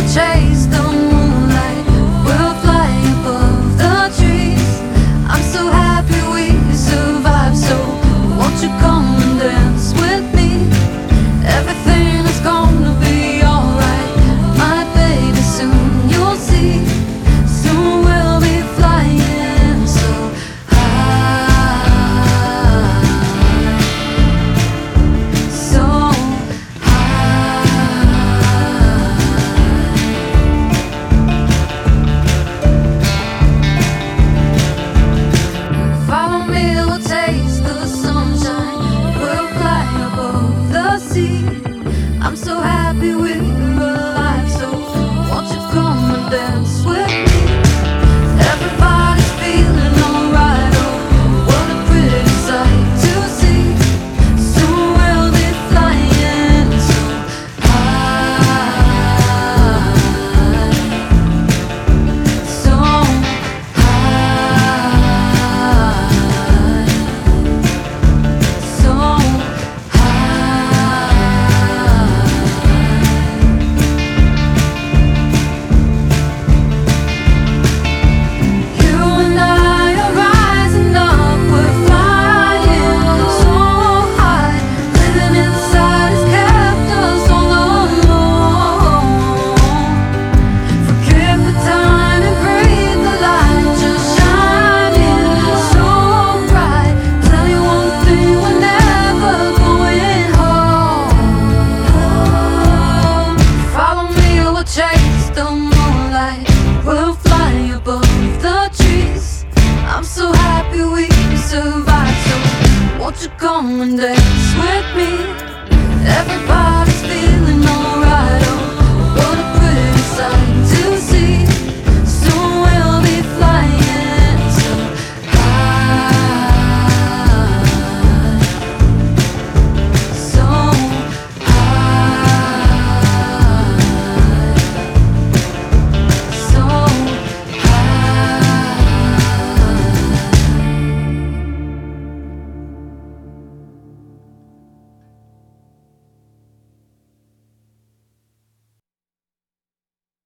chase the moonlight. We'll fly above the trees. I'm so happy we survived, so won't you come and dance with me? Everything is gonna be alright, my baby, soon you'll see. Soon we'll be flying so high, so follow me, we'll taste the sunshine. We'll fly above the sea. I'm so happy we're alive, so won't you come and dance with me? Everybody's feeling alright, oh, what a pretty sight to see. Soon we'll be flying so high, so so you and I are rising up, we're flying so high. Living inside has kept us all alone. Forget the time and breathe the light, just shining so bright. Tell you one thing, we're never going home. Follow me, we'll chase the moonlight. We'll fly above the trees. I'm so happy we survived, so won't you come and dance with me? Everybody